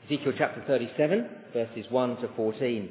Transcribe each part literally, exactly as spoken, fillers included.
Ezekiel chapter thirty-seven, verses one to fourteen.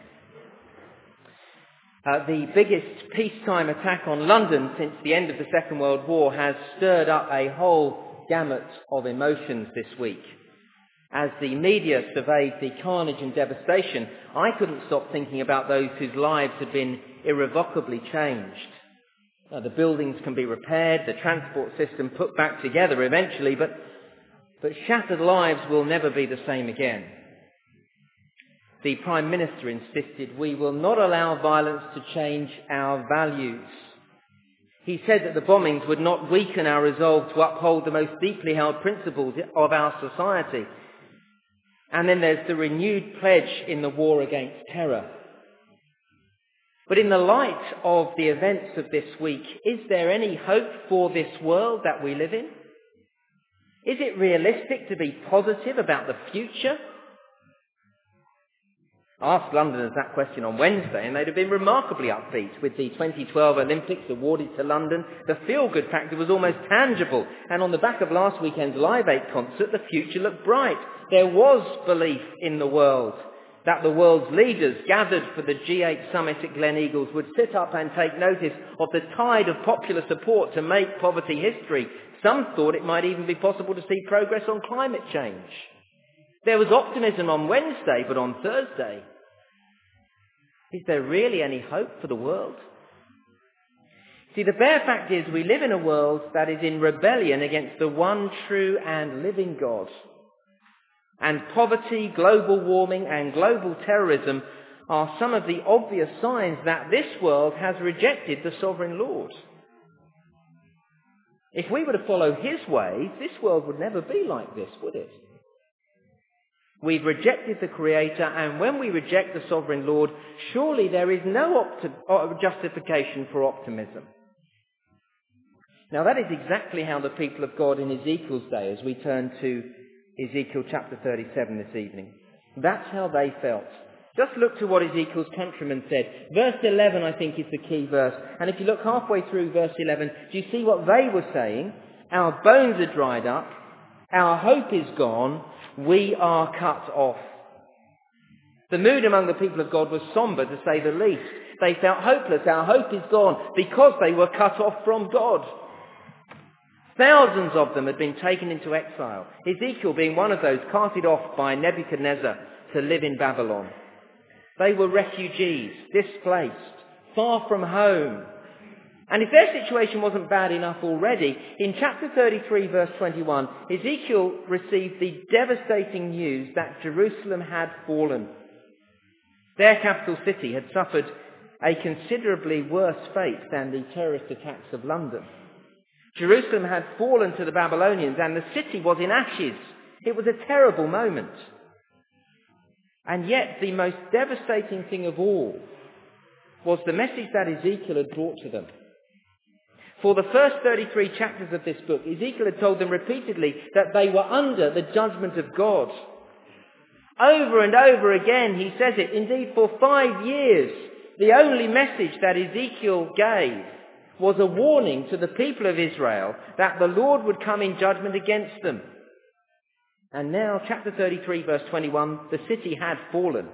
Uh, the biggest peacetime attack on London since the end of the Second World War has stirred up a whole gamut of emotions this week. As the media surveyed the carnage and devastation, I couldn't stop thinking about those whose lives had been irrevocably changed. Uh, the buildings can be repaired, the transport system put back together eventually, but, but shattered lives will never be the same again. The Prime Minister insisted we will not allow violence to change our values. He said that the bombings would not weaken our resolve to uphold the most deeply held principles of our society. And then there's the renewed pledge in the war against terror. But in the light of the events of this week, is there any hope for this world that we live in? Is it realistic to be positive about the future? I asked Londoners that question on Wednesday, and they'd have been remarkably upbeat. With the twenty twelve Olympics awarded to London, the feel-good factor was almost tangible. And on the back of last weekend's Live eight concert, the future looked bright. There was belief in the world that the world's leaders gathered for the G eight summit at Gleneagles would sit up and take notice of the tide of popular support to make poverty history. Some thought it might even be possible to see progress on climate change. There was optimism on Wednesday, but on Thursday, is there really any hope for the world? See, the bare fact is we live in a world that is in rebellion against the one true and living God. And poverty, global warming and global terrorism are some of the obvious signs that this world has rejected the sovereign Lord. If we were to follow his ways, this world would never be like this, would it? We've rejected the Creator, and when we reject the sovereign Lord, surely there is no opti- justification for optimism. Now that is exactly how the people of God in Ezekiel's day, as we turn to Ezekiel chapter thirty-seven this evening. That's how they felt. Just look to what Ezekiel's countrymen said. Verse eleven, I think, is the key verse. And if you look halfway through verse eleven, do you see what they were saying? Our bones are dried up. Our hope is gone. We are cut off. The mood among the people of God was sombre, to say the least. They felt hopeless. Our hope is gone because they were cut off from God. Thousands of them had been taken into exile, Ezekiel being one of those carted off by Nebuchadnezzar to live in Babylon. They were refugees, displaced, far from home. And if their situation wasn't bad enough already, in chapter thirty-three, verse twenty-one, Ezekiel received the devastating news that Jerusalem had fallen. Their capital city had suffered a considerably worse fate than the terrorist attacks of London. Jerusalem had fallen to the Babylonians and the city was in ashes. It was a terrible moment. And yet the most devastating thing of all was the message that Ezekiel had brought to them. For the first thirty-three chapters of this book, Ezekiel had told them repeatedly that they were under the judgment of God. Over and over again he says it. Indeed, for five years, the only message that Ezekiel gave was a warning to the people of Israel that the Lord would come in judgment against them. And now, chapter thirty-three, verse twenty-one, the city had fallen.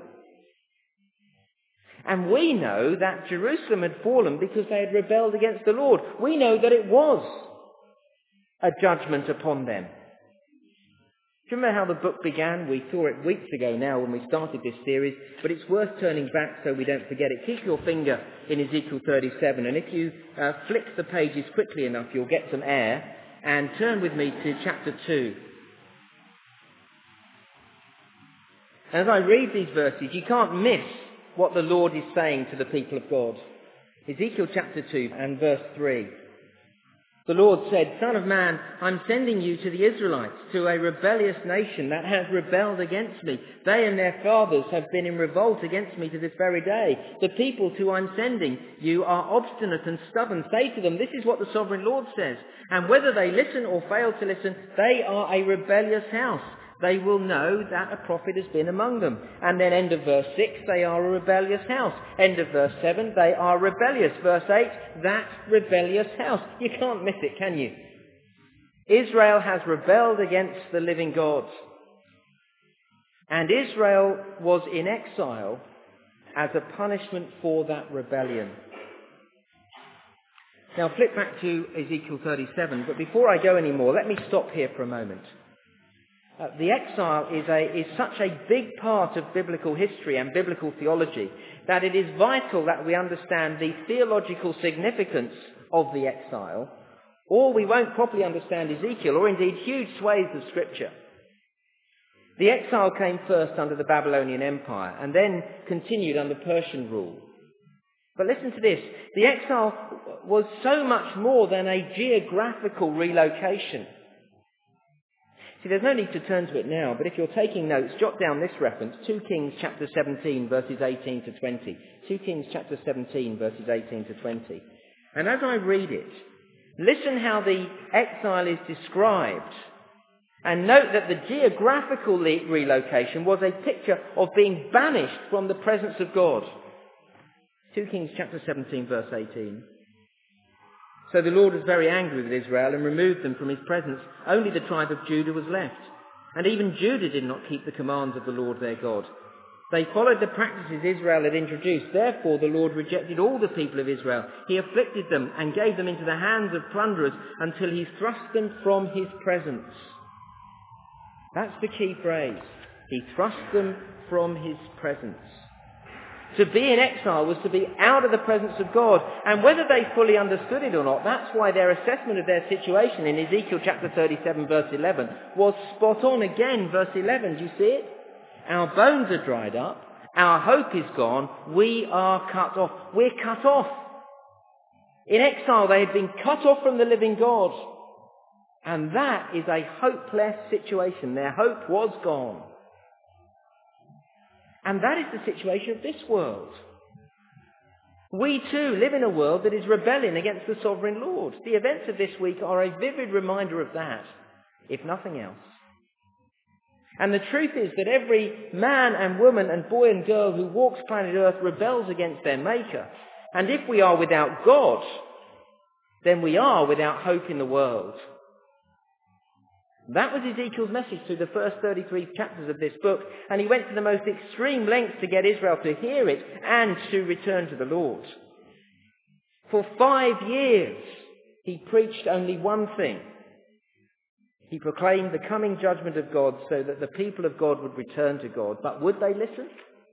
And we know that Jerusalem had fallen because they had rebelled against the Lord. We know that it was a judgment upon them. Do you remember how the book began? We saw it weeks ago now when we started this series, but it's worth turning back so we don't forget it. Keep your finger in Ezekiel thirty-seven, and if you uh, flick the pages quickly enough, you'll get some air, and turn with me to chapter two. As I read these verses, you can't miss what the Lord is saying to the people of God. Ezekiel chapter two and verse three. The Lord said, Son of man, I'm sending you to the Israelites, to a rebellious nation that has rebelled against me. They and their fathers have been in revolt against me to this very day. The people to I'm sending you are obstinate and stubborn. Say to them, this is what the sovereign Lord says. And whether they listen or fail to listen, they are a rebellious house. They will know that a prophet has been among them. And then end of verse six, they are a rebellious house. End of verse seven, they are rebellious. Verse eight, that rebellious house. You can't miss it, can you? Israel has rebelled against the living God. And Israel was in exile as a punishment for that rebellion. Now flip back to Ezekiel thirty-seven, but before I go any more, let me stop here for a moment. Uh, the exile is, a, is such a big part of biblical history and biblical theology that it is vital that we understand the theological significance of the exile, or we won't properly understand Ezekiel, or indeed huge swathes of Scripture. The exile came first under the Babylonian Empire and then continued under Persian rule. But listen to this, the exile was so much more than a geographical relocation. See, there's no need to turn to it now, but if you're taking notes, jot down this reference, Second Kings chapter seventeen, verses eighteen to twenty. Second Kings chapter seventeen, verses eighteen to twenty. And as I read it, listen how the exile is described. And note that the geographical le- relocation was a picture of being banished from the presence of God. Second Kings chapter seventeen, verse eighteen. So the Lord was very angry with Israel and removed them from his presence. Only the tribe of Judah was left. And even Judah did not keep the commands of the Lord their God. They followed the practices Israel had introduced. Therefore the Lord rejected all the people of Israel. He afflicted them and gave them into the hands of plunderers until he thrust them from his presence. That's the key phrase. He thrust them from his presence. To be in exile was to be out of the presence of God. And whether they fully understood it or not, that's why their assessment of their situation in Ezekiel chapter thirty-seven, verse eleven, was spot on again. Verse eleven, do you see it? Our bones are dried up. Our hope is gone. We are cut off. We're cut off. In exile, they had been cut off from the living God. And that is a hopeless situation. Their hope was gone. And that is the situation of this world. We too live in a world that is rebelling against the sovereign Lord. The events of this week are a vivid reminder of that, if nothing else. And the truth is that every man and woman and boy and girl who walks planet Earth rebels against their Maker. And if we are without God, then we are without hope in the world. That was Ezekiel's message through the first thirty-three chapters of this book, and he went to the most extreme lengths to get Israel to hear it and to return to the Lord. For five years, he preached only one thing. He proclaimed the coming judgment of God so that the people of God would return to God. But would they listen?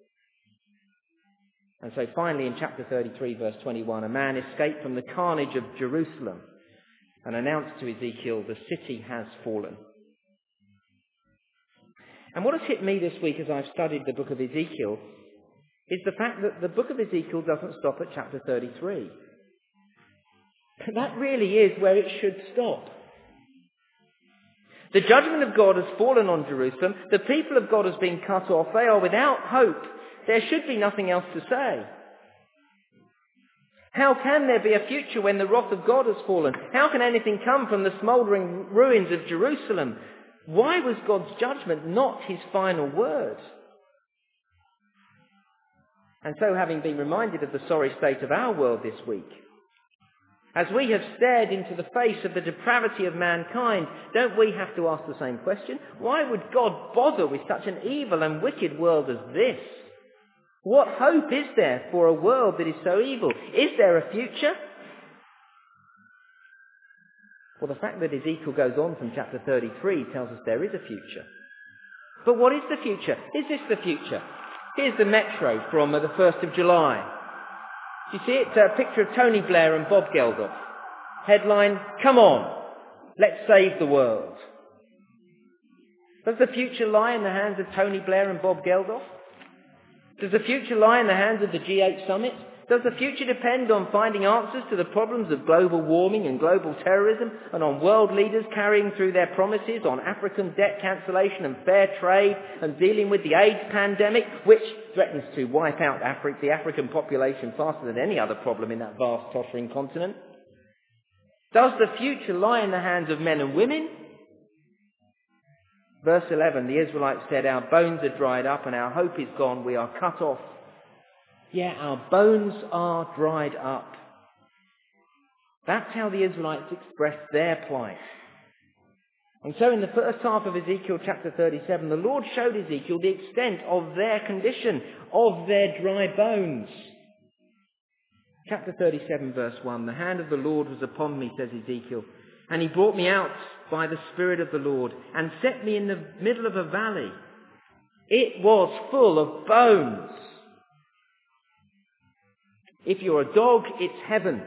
And so finally in chapter thirty-three, verse twenty-one, a man escaped from the carnage of Jerusalem and announced to Ezekiel, the city has fallen. And what has hit me this week as I've studied the book of Ezekiel is the fact that the book of Ezekiel doesn't stop at chapter thirty-three. That really is where it should stop. The judgment of God has fallen on Jerusalem. The people of God has been cut off. They are without hope. There should be nothing else to say. How can there be a future when the wrath of God has fallen? How can anything come from the smouldering ruins of Jerusalem? Why was God's judgment not his final word? And so, having been reminded of the sorry state of our world this week, as we have stared into the face of the depravity of mankind, don't we have to ask the same question? Why would God bother with such an evil and wicked world as this? What hope is there for a world that is so evil? Is there a future? Well, the fact that Ezekiel goes on from chapter thirty-three tells us there is a future. But what is the future? Is this the future? Here's the Metro from uh, the first of July. Do you see it? A picture of Tony Blair and Bob Geldof. Headline, "Come on, let's save the world." Does the future lie in the hands of Tony Blair and Bob Geldof? Does the future lie in the hands of the G eight summit? Does the future depend on finding answers to the problems of global warming and global terrorism, and on world leaders carrying through their promises on African debt cancellation and fair trade and dealing with the AIDS pandemic, which threatens to wipe out Afri- the African population faster than any other problem in that vast tottering continent? Does the future lie in the hands of men and women? Verse eleven, the Israelites said, "Our bones are dried up and our hope is gone. We are cut off." Yeah, our bones are dried up. That's how the Israelites expressed their plight. And so in the first half of Ezekiel chapter thirty-seven, the Lord showed Ezekiel the extent of their condition, of their dry bones. Chapter thirty-seven verse one, the hand of the Lord was upon me, says Ezekiel, and he brought me out by the Spirit of the Lord and set me in the middle of a valley. It was full of bones. If you're a dog, it's heaven.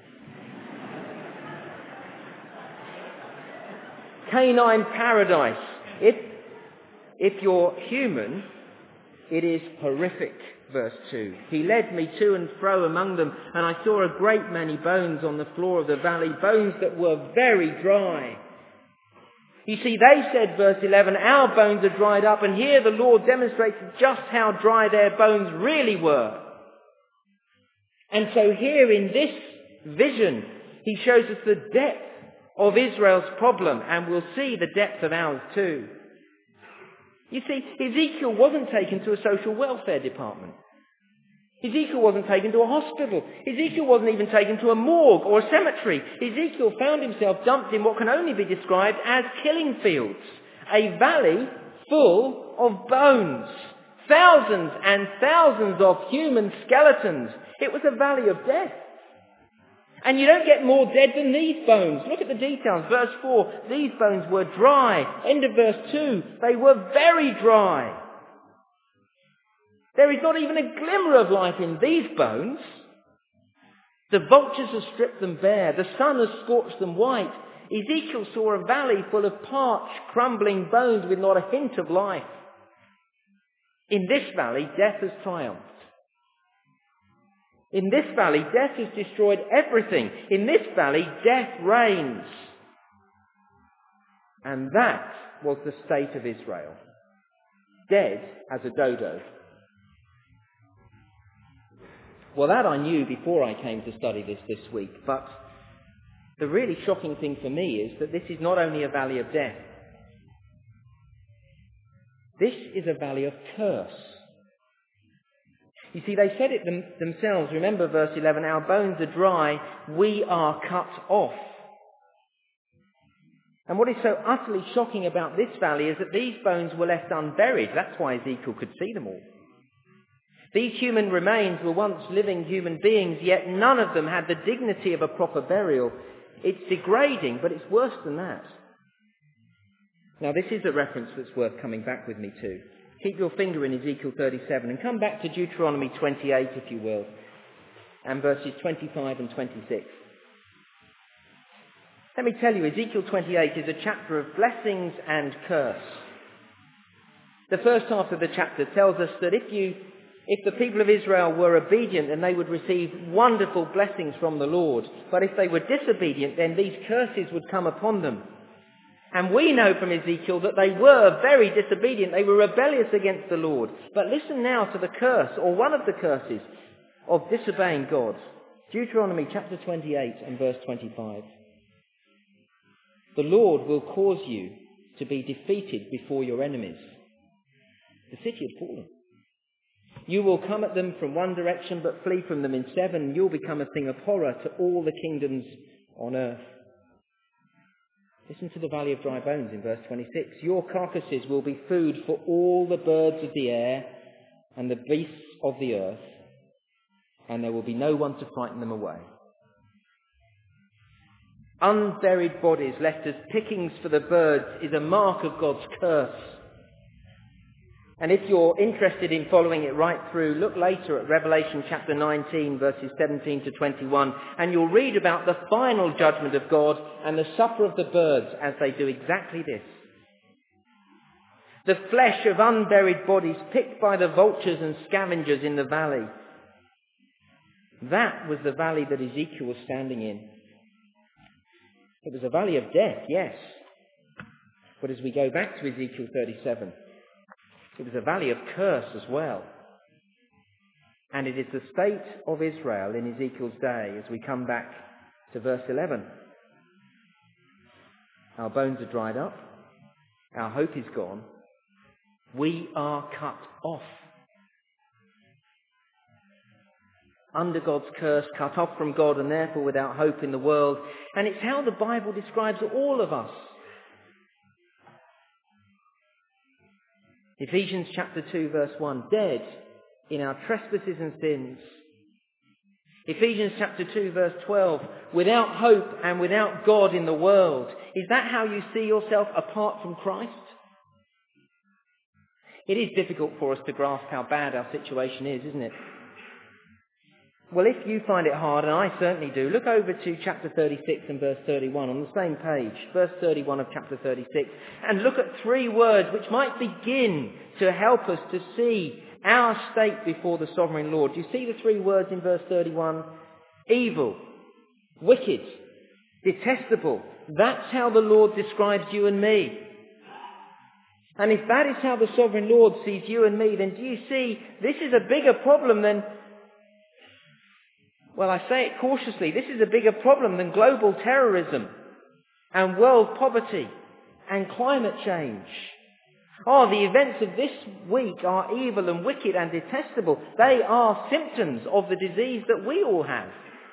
Canine paradise. If, if you're human, it is horrific, verse two. He led me to and fro among them, and I saw a great many bones on the floor of the valley, bones that were very dry. You see, they said, verse eleven, our bones are dried up, and here the Lord demonstrates just how dry their bones really were. And so here in this vision, he shows us the depth of Israel's problem, and we'll see the depth of ours too. You see, Ezekiel wasn't taken to a social welfare department. Ezekiel wasn't taken to a hospital. Ezekiel wasn't even taken to a morgue or a cemetery. Ezekiel found himself dumped in what can only be described as killing fields, a valley full of bones, thousands and thousands of human skeletons. It was a valley of death. And you don't get more dead than these bones. Look at the details. Verse four, these bones were dry. End of verse two, they were very dry. There is not even a glimmer of life in these bones. The vultures have stripped them bare. The sun has scorched them white. Ezekiel saw a valley full of parched, crumbling bones with not a hint of life. In this valley, death has triumphed. In this valley, death has destroyed everything. In this valley, death reigns. And that was the state of Israel. Dead as a dodo. Well, that I knew before I came to study this this week. But the really shocking thing for me is that this is not only a valley of death. This is a valley of curse. You see, they said it them, themselves. Remember verse eleven, our bones are dry, we are cut off. And what is so utterly shocking about this valley is that these bones were left unburied. That's why Ezekiel could see them all. These human remains were once living human beings, yet none of them had the dignity of a proper burial. It's degrading, but it's worse than that. Now, this is a reference that's worth coming back with me to. Keep your finger in Ezekiel thirty-seven and come back to Deuteronomy twenty-eight, if you will, and verses twenty-five and twenty-six. Let me tell you, Ezekiel twenty-eight is a chapter of blessings and curse. The first half of the chapter tells us that if you, if the people of Israel were obedient, then they would receive wonderful blessings from the Lord. But if they were disobedient, then these curses would come upon them. And we know from Ezekiel that they were very disobedient. They were rebellious against the Lord. But listen now to the curse, or one of the curses, of disobeying God. Deuteronomy chapter twenty-eight and verse twenty-five. The Lord will cause you to be defeated before your enemies. The city had fallen. You will come at them from one direction but flee from them in seven. You'll become a thing of horror to all the kingdoms on earth. Listen to the valley of dry bones in verse twenty-six. Your carcasses will be food for all the birds of the air and the beasts of the earth, and there will be no one to frighten them away. Unburied bodies left as pickings for the birds is a mark of God's curse. And if you're interested in following it right through, look later at Revelation chapter nineteen, verses seventeen to twenty-one, and you'll read about the final judgment of God and the supper of the birds as they do exactly this. The flesh of unburied bodies picked by the vultures and scavengers in the valley. That was the valley that Ezekiel was standing in. It was a valley of death, yes. But as we go back to Ezekiel thirty-seven, it was a valley of curse as well. And it is the state of Israel in Ezekiel's day as we come back to verse eleven. Our bones are dried up. Our hope is gone. We are cut off. Under God's curse, cut off from God and therefore without hope in the world. And it's how the Bible describes all of us. Ephesians chapter two verse one, dead in our trespasses and sins. Ephesians chapter two verse twelve, without hope and without God in the world. Is that how you see yourself apart from Christ? It is difficult for us to grasp how bad our situation is, isn't it? Well, if you find it hard, and I certainly do, look over to chapter thirty-six and verse thirty-one on the same page, verse thirty-one of chapter thirty-six, and look at three words which might begin to help us to see our state before the sovereign Lord. Do you see the three words in verse thirty-one? Evil, wicked, detestable. That's how the Lord describes you and me. And if that is how the sovereign Lord sees you and me, then do you see this is a bigger problem than, well, I say it cautiously, this is a bigger problem than global terrorism and world poverty and climate change. Oh, the events of this week are evil and wicked and detestable. They are symptoms of the disease that we all have.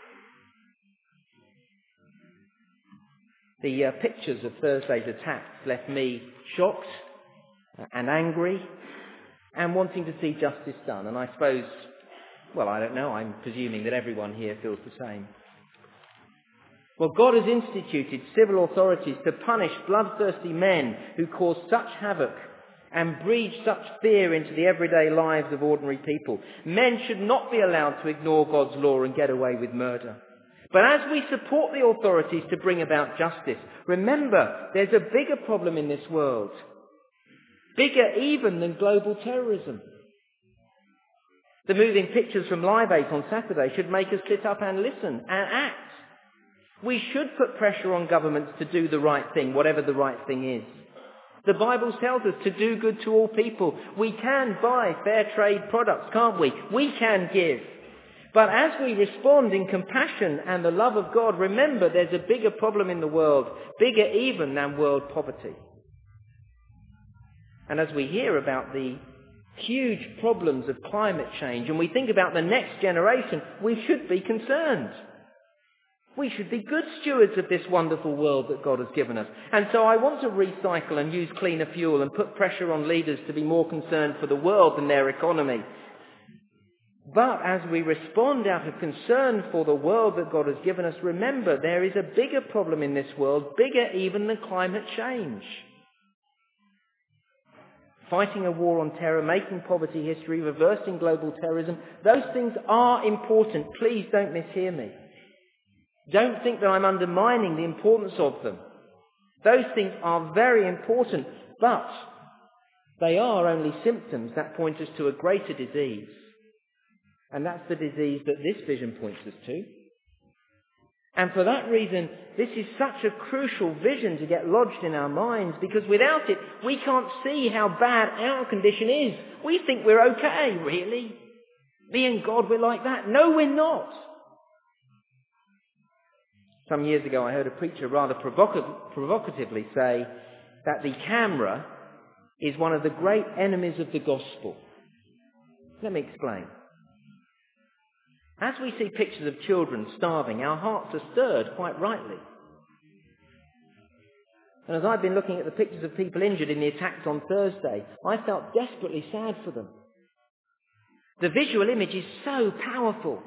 The uh, pictures of Thursday's attacks left me shocked and angry and wanting to see justice done. And I suppose, well, I don't know, I'm presuming that everyone here feels the same. Well, God has instituted civil authorities to punish bloodthirsty men who cause such havoc and breed such fear into the everyday lives of ordinary people. Men should not be allowed to ignore God's law and get away with murder. But as we support the authorities to bring about justice, remember there's a bigger problem in this world. Bigger even than global terrorism. The moving pictures from Live Eight on Saturday should make us sit up and listen and act. We should put pressure on governments to do the right thing, whatever the right thing is. The Bible tells us to do good to all people. We can buy fair trade products, can't we? We can give. But as we respond in compassion and the love of God, remember there's a bigger problem in the world, bigger even than world poverty. And as we hear about the huge problems of climate change and we think about the next generation, we should be concerned. We should be good stewards of this wonderful world that God has given us. And so I want to recycle and use cleaner fuel and put pressure on leaders to be more concerned for the world than their economy. But as we respond out of concern for the world that God has given us, remember there is a bigger problem in this world, bigger even than climate change. Fighting a war on terror, making poverty history, reversing global terrorism, those things are important. Please don't mishear me. Don't think that I'm undermining the importance of them. Those things are very important, but they are only symptoms that point us to a greater disease. And that's the disease that this vision points us to. And for that reason, this is such a crucial vision to get lodged in our minds, because without it, we can't see how bad our condition is. We think we're okay, really. Me and God, we're like that. No, we're not. Some years ago, I heard a preacher rather provoc- provocatively say that the camera is one of the great enemies of the gospel. Let me explain. As we see pictures of children starving, our hearts are stirred, quite rightly. And as I've been looking at the pictures of people injured in the attacks on Thursday, I felt desperately sad for them. The visual image is so powerful.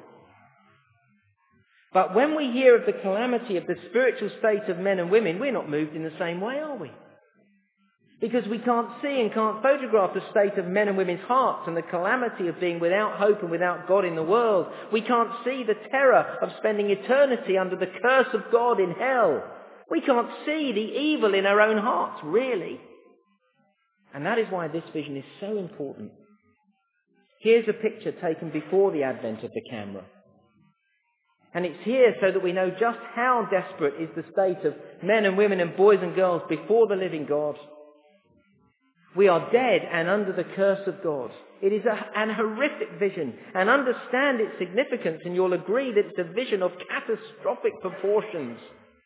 But when we hear of the calamity of the spiritual state of men and women, we're not moved in the same way, are we? Because we can't see and can't photograph the state of men and women's hearts and the calamity of being without hope and without God in the world. We can't see the terror of spending eternity under the curse of God in hell. We can't see the evil in our own hearts, really. And that is why this vision is so important. Here's a picture taken before the advent of the camera. And it's here so that we know just how desperate is the state of men and women and boys and girls before the living God. We are dead and under the curse of God. It is a, an horrific vision, and understand its significance, and you'll agree that it's a vision of catastrophic proportions.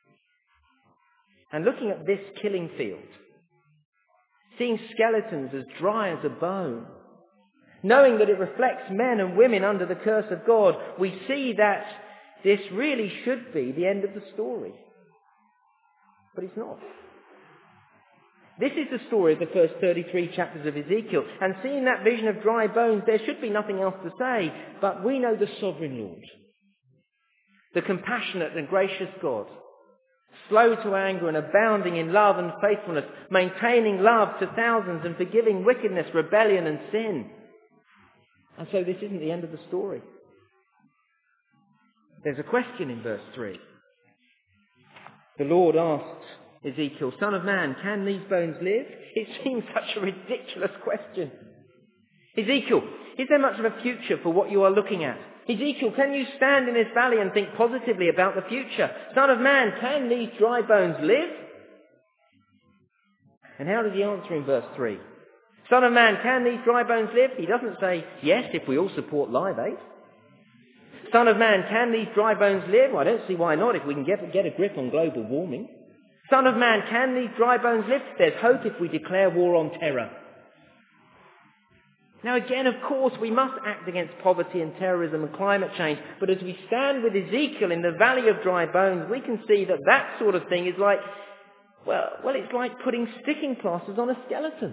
And looking at this killing field, seeing skeletons as dry as a bone, knowing that it reflects men and women under the curse of God, we see that this really should be the end of the story. But it's not. This is the story of the first thirty-three chapters of Ezekiel. And seeing that vision of dry bones, there should be nothing else to say. But we know the sovereign Lord, the compassionate and gracious God, slow to anger and abounding in love and faithfulness, maintaining love to thousands and forgiving wickedness, rebellion and sin. And so this isn't the end of the story. There's a question in verse three. The Lord asked Ezekiel, "Son of man, can these bones live?" It seems such a ridiculous question. Ezekiel, is there much of a future for what you are looking at? Ezekiel, can you stand in this valley and think positively about the future? Son of man, can these dry bones live? And how did he answer in verse three? Son of man, can these dry bones live? He doesn't say, yes, if we all support Live Aid. Son of man, can these dry bones live? Well, I don't see why not if we can get, get a grip on global warming. Son of man, can these dry bones live? There's hope if we declare war on terror. Now again, of course, we must act against poverty and terrorism and climate change. But as we stand with Ezekiel in the valley of dry bones, we can see that that sort of thing is like, well, well, it's like putting sticking plasters on a skeleton.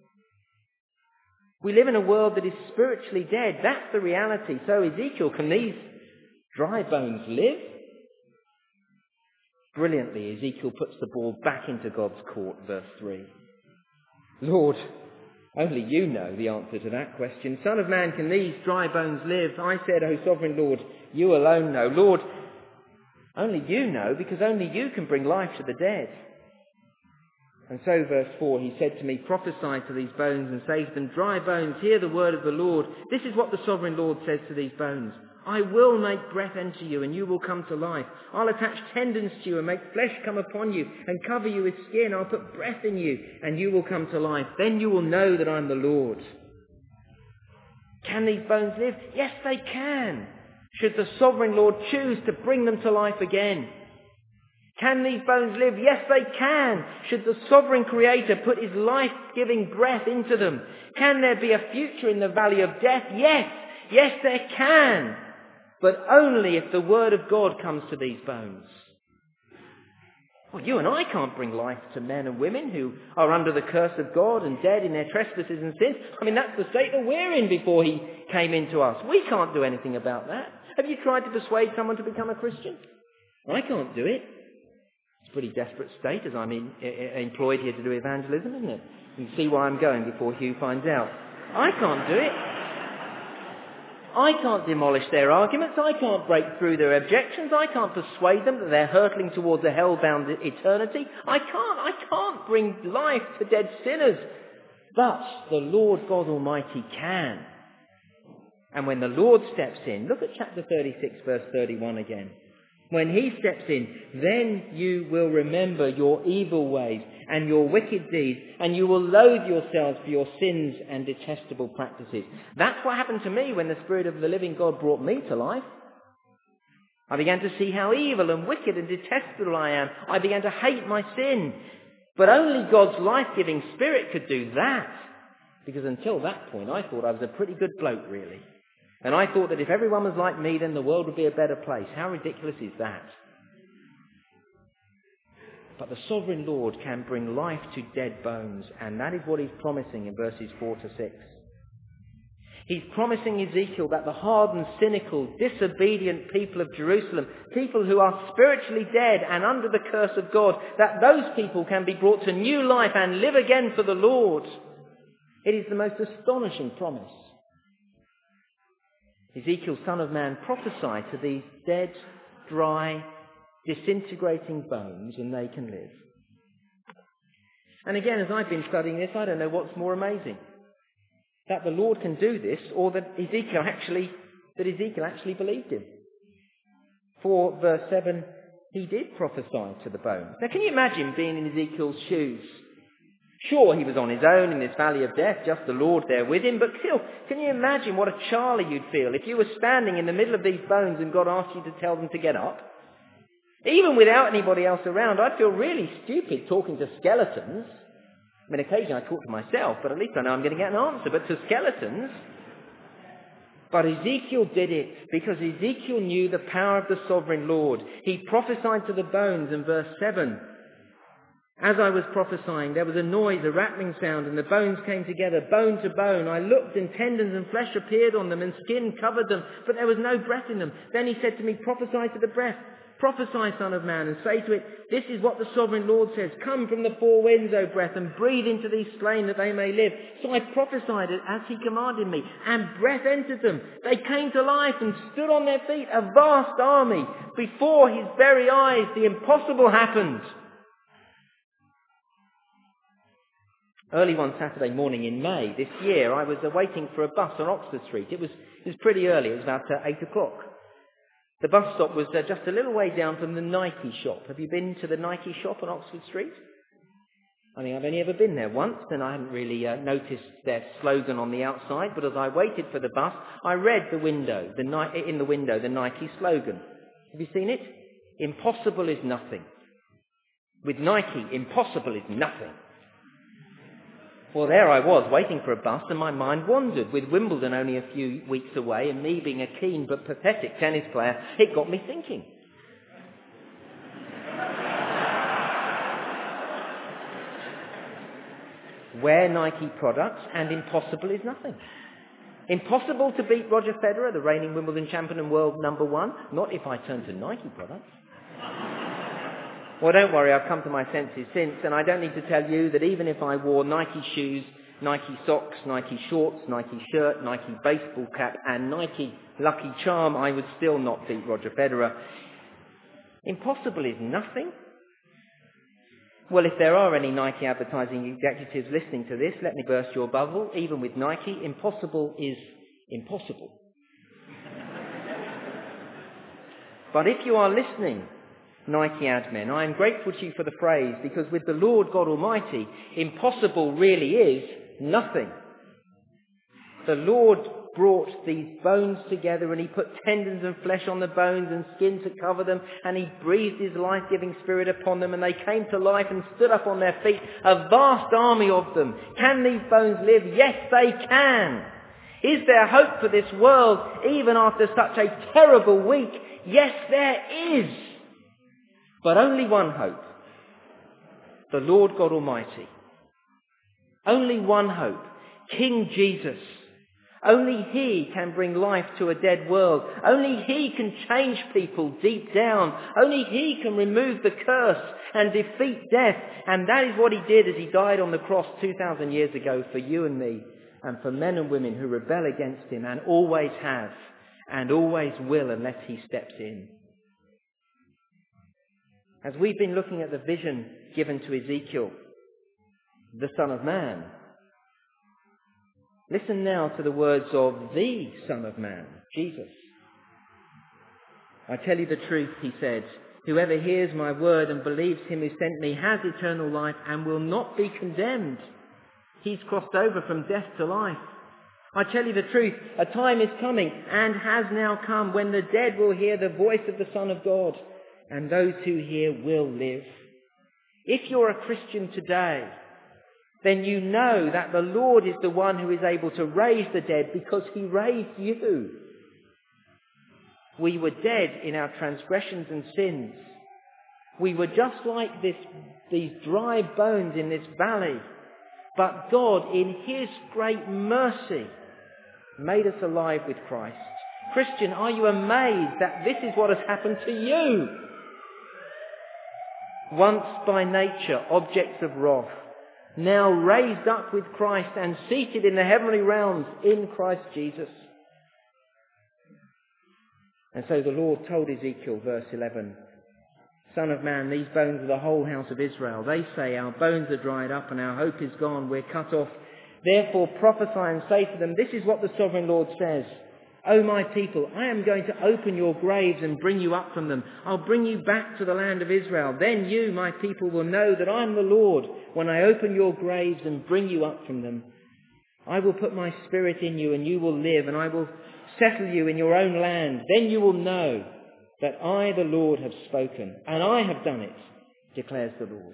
We live in a world that is spiritually dead. That's the reality. So Ezekiel, can these dry bones live? Brilliantly, Ezekiel puts the ball back into God's court, verse three. Lord, only you know the answer to that question. Son of man, can these dry bones live? I said, O sovereign Lord, you alone know. Lord, only you know, because only you can bring life to the dead. And so, verse four, he said to me, prophesy to these bones and say to them, dry bones, hear the word of the Lord. This is what the sovereign Lord says to these bones. I will make breath enter you, and you will come to life. I'll attach tendons to you and make flesh come upon you and cover you with skin. I'll put breath in you, and you will come to life. Then you will know that I'm the Lord. Can these bones live? Yes, they can, should the sovereign Lord choose to bring them to life again. Can these bones live? Yes, they can, should the sovereign Creator put his life-giving breath into them. Can there be a future in the valley of death? Yes, yes, there can. But only if the word of God comes to these bones. Well, you and I can't bring life to men and women who are under the curse of God and dead in their trespasses and sins. I mean, that's the state that we're in before he came into us. We can't do anything about that. Have you tried to persuade someone to become a Christian? I can't do it. It's a pretty desperate state as I'm in, uh, employed here to do evangelism, isn't it? You can see where I'm going before Hugh finds out. I can't do it. I can't demolish their arguments. I can't break through their objections. I can't persuade them that they're hurtling towards a hell-bound eternity. I can't. I can't bring life to dead sinners. But the Lord God Almighty can. And when the Lord steps in, look at chapter thirty-six, verse thirty-one again. When he steps in, then you will remember your evil ways and your wicked deeds, and you will loathe yourselves for your sins and detestable practices. That's what happened to me when the Spirit of the living God brought me to life. I began to see how evil and wicked and detestable I am. I began to hate my sin. But only God's life-giving Spirit could do that. Because until that point, I thought I was a pretty good bloke, really. And I thought that if everyone was like me, then the world would be a better place. How ridiculous is that? But the sovereign Lord can bring life to dead bones, and that is what he's promising in verses four to six. He's promising Ezekiel that the hardened, cynical, disobedient people of Jerusalem, people who are spiritually dead and under the curse of God, that those people can be brought to new life and live again for the Lord. It is the most astonishing promise. Ezekiel, son of man, prophesy to these dead, dry, disintegrating bones, and they can live. And again, as I've been studying this, I don't know what's more amazing. That the Lord can do this, or that Ezekiel actually, that Ezekiel actually believed him. For verse seven, he did prophesy to the bones. Now can you imagine being in Ezekiel's shoes? Sure, he was on his own in this valley of death, just the Lord there with him, but still, can you imagine what a Charlie you'd feel if you were standing in the middle of these bones and God asked you to tell them to get up? Even without anybody else around, I'd feel really stupid talking to skeletons. I mean, occasionally I talk to myself, but at least I know I'm going to get an answer, but to skeletons. But Ezekiel did it because Ezekiel knew the power of the sovereign Lord. He prophesied to the bones in verse seven. As I was prophesying, there was a noise, a rattling sound, and the bones came together, bone to bone. I looked, and tendons and flesh appeared on them, and skin covered them, but there was no breath in them. Then he said to me, prophesy to the breath. Prophesy, Son of Man, and say to it, this is what the sovereign Lord says. Come from the four winds, O breath, and breathe into these slain that they may live. So I prophesied it as he commanded me, and breath entered them. They came to life and stood on their feet, a vast army. Before his very eyes, the impossible happened. Early one Saturday morning in May this year, I was uh, waiting for a bus on Oxford Street. It was, it was pretty early. It was about uh, eight o'clock. The bus stop was uh, just a little way down from the Nike shop. Have you been to the Nike shop on Oxford Street? I think I've only ever been there once, and I hadn't really uh, noticed their slogan on the outside. But as I waited for the bus, I read the window, the Ni- in the window, the Nike slogan. Have you seen it? Impossible is nothing. With Nike, impossible is nothing. Well, there I was, waiting for a bus, and my mind wandered. With Wimbledon only a few weeks away, and me being a keen but pathetic tennis player, it got me thinking. Wear Nike products, and impossible is nothing. Impossible to beat Roger Federer, the reigning Wimbledon champion and world number one? Not if I turn to Nike products. Well, don't worry, I've come to my senses since, and I don't need to tell you that even if I wore Nike shoes, Nike socks, Nike shorts, Nike shirt, Nike baseball cap, and Nike Lucky Charm, I would still not beat Roger Federer. Impossible is nothing. Well, if there are any Nike advertising executives listening to this, let me burst your bubble. Even with Nike, impossible is impossible. But if you are listening, Nike admin, I am grateful to you for the phrase, because with the Lord God Almighty, impossible really is nothing. The Lord brought these bones together, and he put tendons and flesh on the bones and skin to cover them, and he breathed his life-giving spirit upon them, and they came to life and stood up on their feet, a vast army of them. Can these bones live? Yes, they can. Is there hope for this world even after such a terrible week? Yes, there is. But only one hope. The Lord God Almighty. Only one hope. King Jesus. Only he can bring life to a dead world. Only he can change people deep down. Only he can remove the curse and defeat death. And that is what he did as he died on the cross two thousand years ago for you and me, and for men and women who rebel against him and always have and always will unless he steps in. As we've been looking at the vision given to Ezekiel, the Son of Man, listen now to the words of the Son of Man, Jesus. I tell you the truth, he said, whoever hears my word and believes him who sent me has eternal life and will not be condemned. He's crossed over from death to life. I tell you the truth, a time is coming and has now come when the dead will hear the voice of the Son of God, and those who hear will live. If you're a Christian today, then you know that the Lord is the one who is able to raise the dead, because he raised you. We were dead in our transgressions and sins. We were just like this, these dry bones in this valley. But God, in his great mercy, made us alive with Christ. Christian, are you amazed that this is what has happened to you? Once by nature objects of wrath, now raised up with Christ and seated in the heavenly realms in Christ Jesus. And so the Lord told Ezekiel, verse eleven, Son of man, these bones are the whole house of Israel. They say, our bones are dried up and our hope is gone, we're cut off. Therefore prophesy and say to them, this is what the sovereign Lord says. O my people, I am going to open your graves and bring you up from them. I'll bring you back to the land of Israel. Then you, my people, will know that I'm the Lord when I open your graves and bring you up from them. I will put my spirit in you and you will live, and I will settle you in your own land. Then you will know that I, the Lord, have spoken, and I have done it, declares the Lord.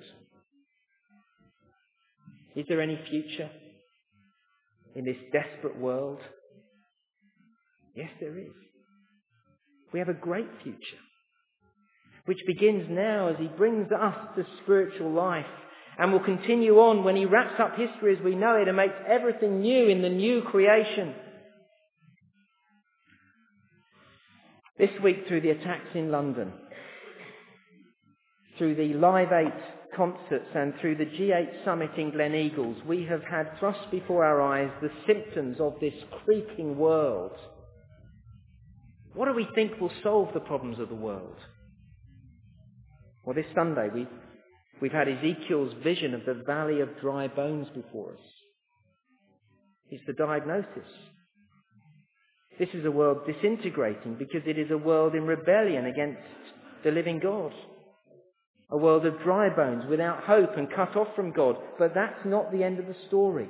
Is there any future in this desperate world? Yes, there is. We have a great future, which begins now as he brings us to spiritual life and will continue on when he wraps up history as we know it and makes everything new in the new creation. This week, through the attacks in London, through the Live eight concerts and through the G eight summit in Gleneagles, we have had thrust before our eyes the symptoms of this creeping world. What do we think will solve the problems of the world? Well, this Sunday we, we've had Ezekiel's vision of the valley of dry bones before us. It's the diagnosis. This is a world disintegrating because it is a world in rebellion against the living God. A world of dry bones without hope and cut off from God. But that's not the end of the story.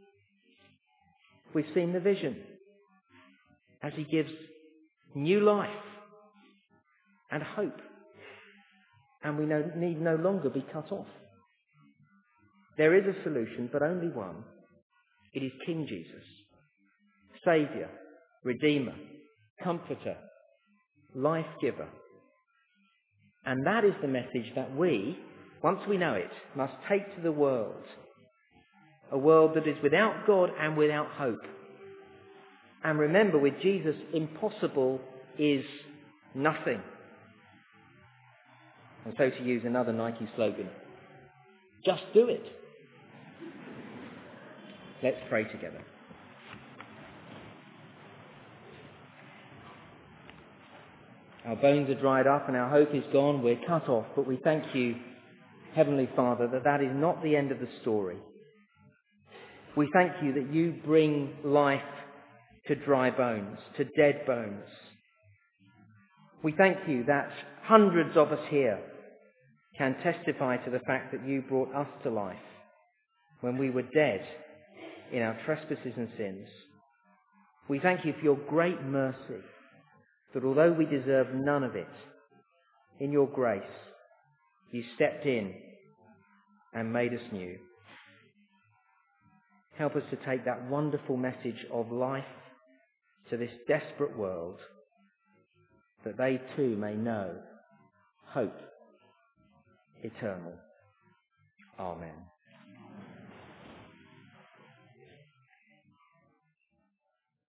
We've seen the vision as he gives new life and hope. And we no, need no longer be cut off. There is a solution, but only one. It is King Jesus, Saviour, Redeemer, Comforter, Life-giver. And that is the message that we, once we know it, must take to the world. A world that is without God and without hope. And remember, with Jesus, impossible is nothing. And so to use another Nike slogan, just do it. Let's pray together. Our bones are dried up and our hope is gone. We're cut off. But we thank you, Heavenly Father, that that is not the end of the story. We thank you that you bring life to dry bones, to dead bones. We thank you that hundreds of us here can testify to the fact that you brought us to life when we were dead in our trespasses and sins. We thank you for your great mercy, that although we deserve none of it, in your grace, you stepped in and made us new. Help us to take that wonderful message of life to this desperate world, that they too may know hope eternal. Amen.